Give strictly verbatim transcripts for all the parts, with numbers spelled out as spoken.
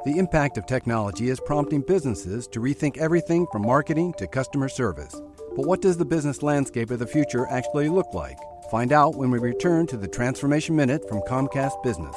The impact of technology is prompting businesses to rethink everything from marketing to customer service. But what does the business landscape of the future actually look like? Find out when we return to the Transformation Minute from Comcast Business.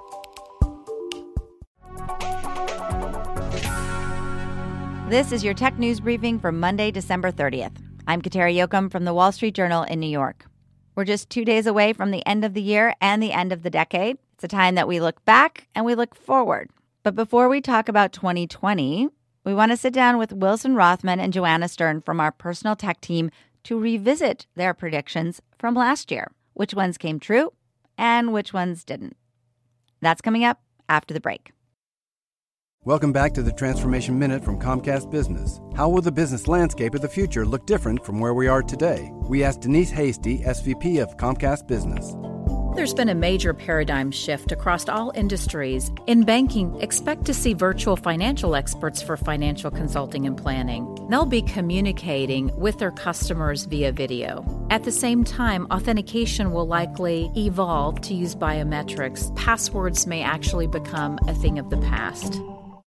This is your tech news briefing for Monday, December thirtieth. I'm Kateri Jochum from the Wall Street Journal in New York. We're just two days away from the end of the year and the end of the decade. It's a time that we look back and we look forward. But before we talk about twenty twenty, we want to sit down with Wilson Rothman and Joanna Stern from our personal tech team to revisit their predictions from last year. Which ones came true and which ones didn't. That's coming up after the break. Welcome back to the Transformation Minute from Comcast Business. How will the business landscape of the future look different from where we are today? We asked Denise Hasty, S V P of Comcast Business. There's been a major paradigm shift across all industries. In banking, expect to see virtual financial experts for financial consulting and planning. They'll be communicating with their customers via video. At the same time, authentication will likely evolve to use biometrics. Passwords may actually become a thing of the past.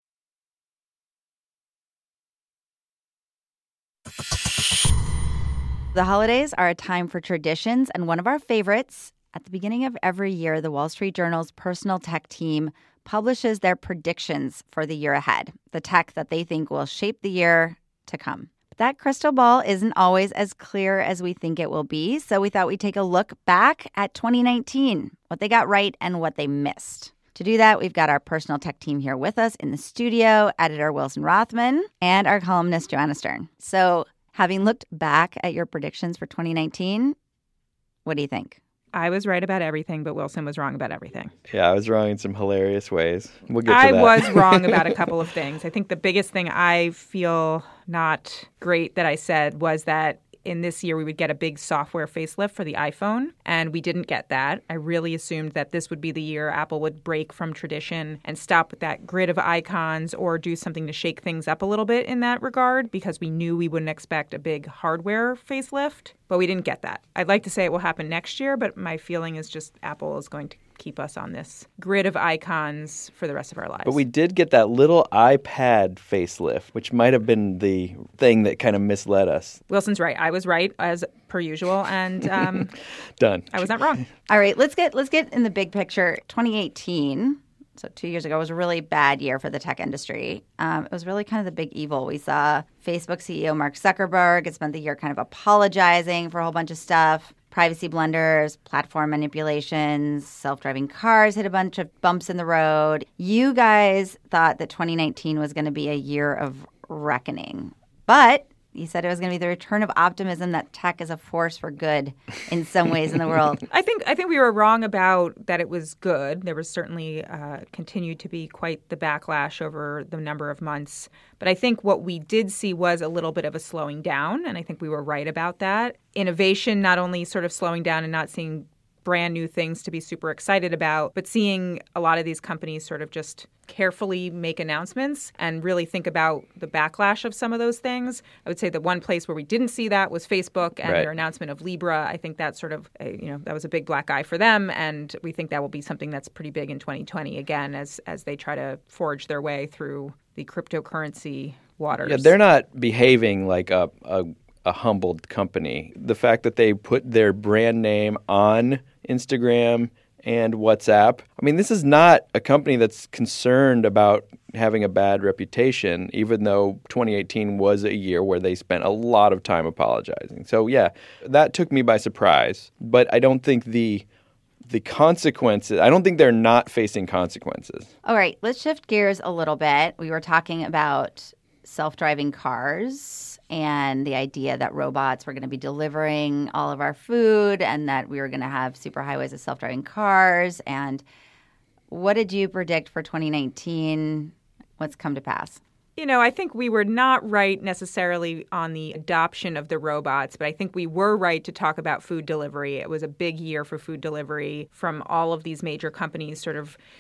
The holidays are a time for traditions, and one of our favorites. At the beginning of every year, the Wall Street Journal's personal tech team publishes their predictions for the year ahead, the tech that they think will shape the year to come. But that crystal ball isn't always as clear as we think it will be, so we thought we'd take a look back at twenty nineteen, what they got right and what they missed. To do that, we've got our personal tech team here with us in the studio, editor Wilson Rothman and our columnist Joanna Stern. So having looked back at your predictions for twenty nineteen, what do you think? I was right about everything, but Wilson was wrong about everything. Yeah, I was wrong in some hilarious ways. We'll get to I that. was wrong about a couple of things. I think the biggest thing I feel not great that I said was that in this year we would get a big software facelift for the iPhone, and we didn't get that. I really assumed that this would be the year Apple would break from tradition and stop with that grid of icons or do something to shake things up a little bit in that regard, because we knew we wouldn't expect a big hardware facelift, but we didn't get that. I'd like to say it will happen next year, but my feeling is just Apple is going to keep us on this grid of icons for the rest of our lives. But we did get that little iPad facelift, which might have been the thing that kind of misled us. Wilson's right. I was right, as per usual, and um, done. I was not wrong. All right, let's get let's get in the big picture. twenty eighteen, so two years ago, was a really bad year for the tech industry. Um, it was really kind of the big evil. We saw Facebook C E O Mark Zuckerberg had spent the year kind of apologizing for a whole bunch of stuff. Privacy blunders, platform manipulations, self-driving cars hit a bunch of bumps in the road. You guys thought that twenty nineteen was going to be a year of reckoning. But you said it was going to be the return of optimism that tech is a force for good in some ways in the world. I think I think we were wrong about that it was good. There was certainly uh, continued to be quite the backlash over the number of months. But I think what we did see was a little bit of a slowing down, and I think we were right about that. Innovation not only sort of slowing down and not seeing brand new things to be super excited about, but seeing a lot of these companies sort of just carefully make announcements and really think about the backlash of some of those things. I would say the one place where we didn't see that was Facebook and right. their announcement of Libra. I think that sort of, you know, that was a big black eye for them. And we think that will be something that's pretty big in twenty twenty again as as they try to forge their way through the cryptocurrency waters. Yeah, they're not behaving like a, a a humbled company. The fact that they put their brand name on Instagram and WhatsApp. I mean, this is not a company that's concerned about having a bad reputation, even though twenty eighteen was a year where they spent a lot of time apologizing. So, yeah, that took me by surprise. But I don't think the the consequences, I don't think they're not facing consequences. All right, let's shift gears a little bit. We were talking about self-driving cars and the idea that robots were going to be delivering all of our food and that we were going to have superhighways of self-driving cars. And what did you predict for twenty nineteen? What's come to pass? You know, I think we were not right necessarily on the adoption of the robots, but I think we were right to talk about food delivery. It was a big year for food delivery from all of these major companies sort of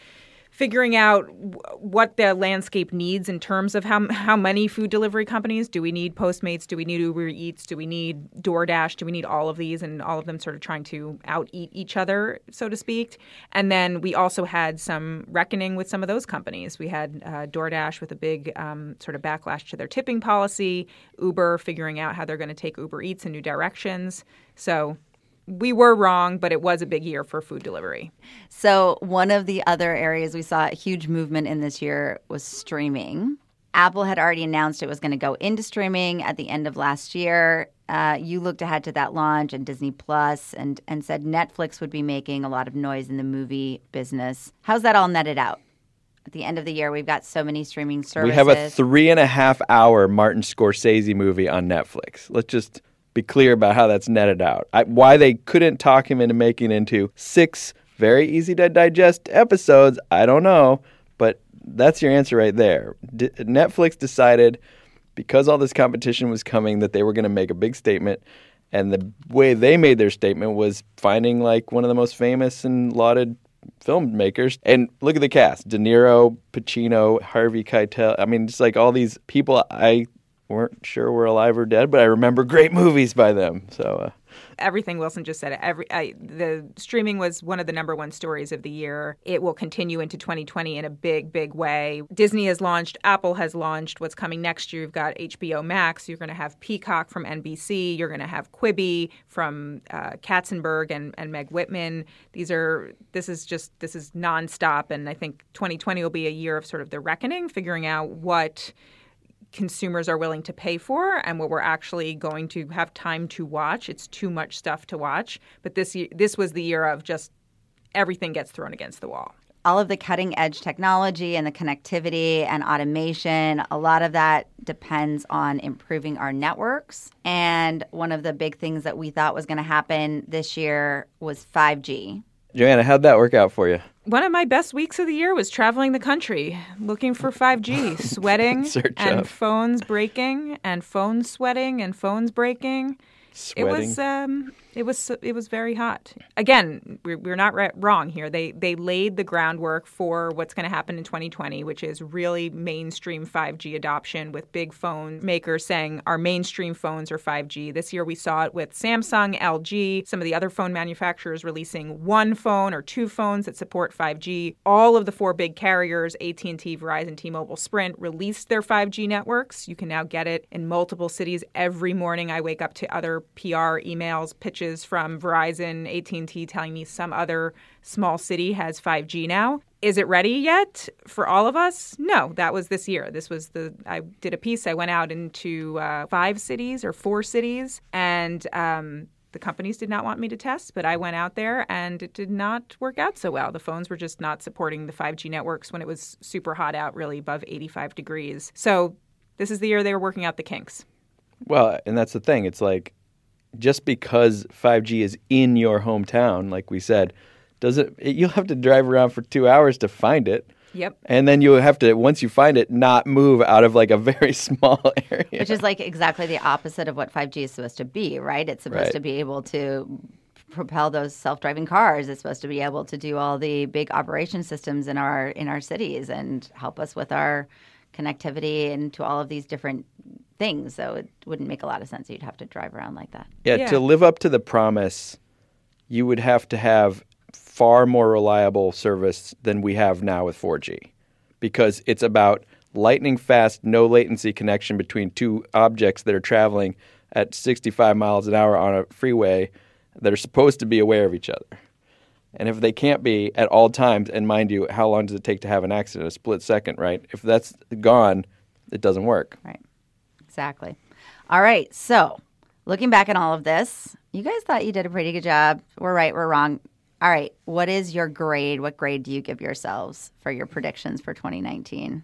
figuring out w- what the landscape needs in terms of how how many food delivery companies. Do we need Postmates? Do we need Uber Eats? Do we need DoorDash? Do we need all of these? And all of them sort of trying to out-eat each other, so to speak. And then we also had some reckoning with some of those companies. We had uh, DoorDash with a big um, sort of backlash to their tipping policy, Uber figuring out how they're going to take Uber Eats in new directions. So we were wrong, but it was a big year for food delivery. So one of the other areas we saw a huge movement in this year was streaming. Apple had already announced it was going to go into streaming at the end of last year. Uh, you looked ahead to that launch and Disney Plus and, and said Netflix would be making a lot of noise in the movie business. How's that all netted out? At the end of the year, we've got so many streaming services. We have a three and a half hour Martin Scorsese movie on Netflix. Let's just be clear about how that's netted out. I, why they couldn't talk him into making it into six very easy to digest episodes, I don't know. But that's your answer right there. D- Netflix decided, because all this competition was coming, that they were going to make a big statement. And the way they made their statement was finding like one of the most famous and lauded filmmakers. And look at the cast. De Niro, Pacino, Harvey Keitel. I mean, just like all these people I weren't sure were alive or dead, but I remember great movies by them. So uh, everything Wilson just said. Every I, the streaming was one of the number one stories of the year. It will continue into twenty twenty in a big, big way. Disney has launched. Apple has launched. What's coming next year? You've got H B O Max. You're going to have Peacock from N B C. You're going to have Quibi from uh, Katzenberg and, and Meg Whitman. These are. This is just. This is nonstop. And I think twenty twenty will be a year of sort of the reckoning, figuring out what consumers are willing to pay for and what we're actually going to have time to watch. It's too much stuff to watch. But this this was the year of just everything gets thrown against the wall. All of the cutting edge technology and the connectivity and automation, a lot of that depends on improving our networks. And one of the big things that we thought was going to happen this year was five G. Joanna, how'd that work out for you? One of my best weeks of the year was traveling the country, looking for five G, sweating and up. phones breaking and phones sweating and phones breaking. Sweating. It was um, it was it was very hot. Again, we're, we're not re- wrong here. They they laid the groundwork for what's going to happen in twenty twenty, which is really mainstream five G adoption with big phone makers saying our mainstream phones are five G. This year we saw it with Samsung, L G, some of the other phone manufacturers releasing one phone or two phones that support five G. All of the four big carriers, A T and T, Verizon, T-Mobile, Sprint, released their five G networks. You can now get it in multiple cities. Every morning I wake up to other P R emails, pitches from Verizon, A T and T telling me some other small city has five G now. Is it ready yet for all of us? No, that was this year. This was the, I did a piece. I went out into uh, five cities or four cities and um, the companies did not want me to test, but I went out there and it did not work out so well. The phones were just not supporting the five G networks when it was super hot out, really above eighty-five degrees. So this is the year they were working out the kinks. Well, and that's the thing. It's like, just because five G is in your hometown, like we said, doesn't it, you'll have to drive around for two hours to find it. Yep. And then you'll have to, once you find it, not move out of like a very small area. Which is like exactly the opposite of what five G is supposed to be, right? It's supposed Right. to be able to propel those self-driving cars. It's supposed to be able to do all the big operation systems in our in our cities and help us with our connectivity and to all of these different things. So it wouldn't make a lot of sense that you'd have to drive around like that. Yeah, Yeah. to live up to the promise, you would have to have far more reliable service than we have now with four G, because it's about lightning fast, no latency connection between two objects that are traveling at sixty-five miles an hour on a freeway that are supposed to be aware of each other. And if they can't be at all times, and mind you, how long does it take to have an accident? A split second, right? If that's gone, it doesn't work. Right. Exactly. All right. So looking back at all of this, you guys thought you did a pretty good job. We're right. We're wrong. All right. What is your grade? What grade do you give yourselves for your predictions for twenty nineteen?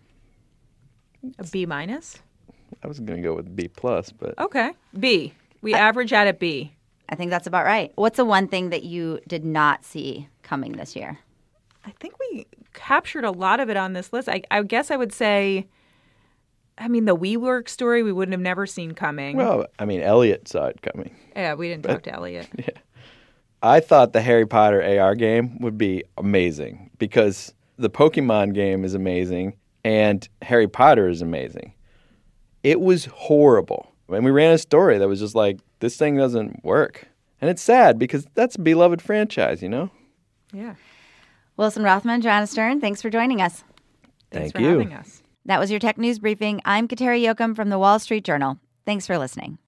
A B minus? I was going to go with B plus, but Okay. B. We average out at B. I think that's about right. What's the one thing that you did not see coming this year? I think we captured a lot of it on this list. I, I guess I would say, I mean, the WeWork story we wouldn't have never seen coming. well, I mean, Elliot saw it coming. yeah, we didn't talk to Elliot. I thought the Harry Potter A R game would be amazing because the Pokemon game is amazing, and Harry Potter is amazing. It was horrible. And we ran a story that was just like, this thing doesn't work. And it's sad because that's a beloved franchise, you know? Yeah. Wilson Rothman, Joanna Stern, thanks for joining us. Thanks Thank for you. having us. That was your Tech News Briefing. I'm Kateri Yoakum from The Wall Street Journal. Thanks for listening.